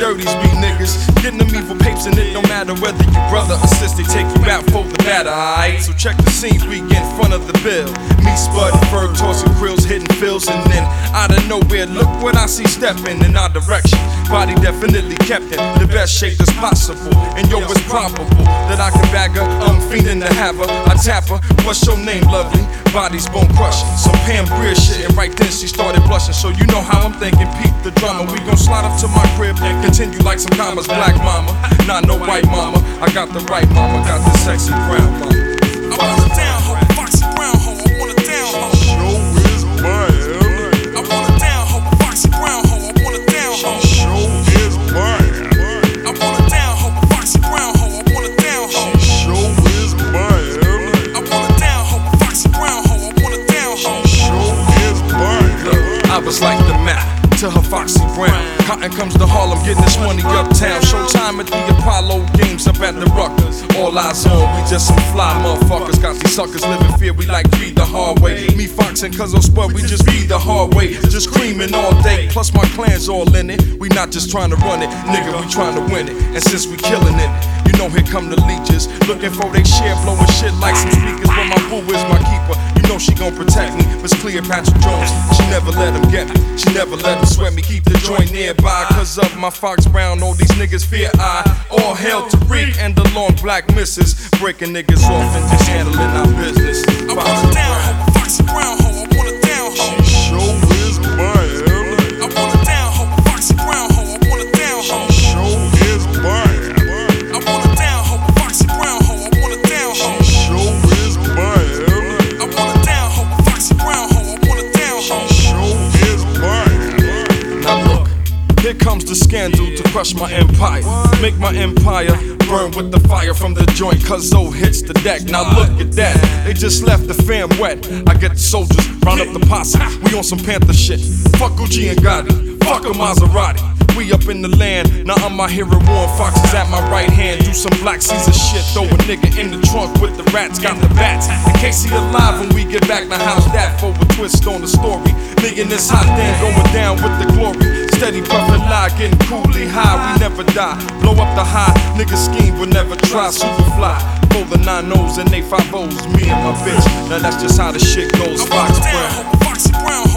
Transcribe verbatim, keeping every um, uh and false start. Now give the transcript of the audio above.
thirties be niggas getting them evil papes, and it don't matter whether you brother or sister, take you out for the batter, alright? So check the scenes, we in front of the bill. Me, Spud, and Ferg tossing grills, hitting fills, and then out of nowhere, look what I see stepping in our direction. Body definitely kept in the best shape that's possible, and yo, it's probable that I can bag her. I'm fiending to have her. I tap her. What's your name, lovely? Body's bone crushing. Some Pam Grier shit, and right then she started blushing. So you know how I'm thinking. Peep the drama. We gon' slide up to my crib and continue like some commas. Black mama, not no white mama. I got the right mama, got the sexy brown mama. I want a down hoe, foxy brown hoe. I want a down hoe. Show is mine. I want a down hoe, foxy brown hoe. I want a down hoe. Show is mine. I want a down hoe, foxy brown hoe. I want a down hoe. Show is mine. I want a down hoe, foxy brown hoe. I want a down hoe. Show is mine. I was like the map to her Foxy Brown. Cotton comes to Harlem, getting this money uptown. Showtime at the Apollo Games up at the Ruckers. All eyes on, we just some fly motherfuckers. Got these suckers living fear, we like read the hard way. Me, Fox, and Cuzzo Spud, we just read the hard way. Just creaming all day, plus my clan's all in it. We not just trying to run it, nigga, we trying to win it. And since we killing it, you know here come the leeches, looking for they share, blowing shit like some speakers. But my boo is my keeper, you know she gon' protect me. Miss Cleopatra Jones, she never let him get me, she never let him sweat me. Keep the joint nearby, cause of my Fox Brown, all these niggas fear I. All hail to Reek and the long black missus, breaking niggas off and just handling our business. I want a down hoe, foxy brown hoe. I want a down hoe. Show is mine. I want a down hoe, foxy brown hoe. I want a down hoe. Show is mine. I want a down hoe, foxy brown hoe. I want a down hoe. Show is mine. I want a down hoe, foxy brown hoe. I want a down hoe. Show is mine. Now look, here comes the scandal to crush my empire. Make my empire burn with the fire from the joint, cause O hits the deck. Now look at that, they just left the fam wet. I get the soldiers, round up the posse, we on some Panther shit. Fuck Gucci and Gotti, fuck a Maserati. We up in the land, now I'm my hero. Warren Fox is at my right hand. Do some Black Caesar shit, throw a nigga in the trunk with the rats. Got the bats, in case he alive when we get back. Now how's that for a twist on the story? Nigga, this hot thing going down with the glory. Steady puffin' lie, getting coolly high, we never die. Blow up the high, nigga scheme will never try. Superfly, pull the nine O's and they five O's. Me and my bitch, now that's just how the shit goes. Fox Brown. Foxy brown